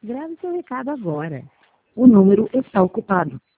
Grave seu recado agora. O número está ocupado.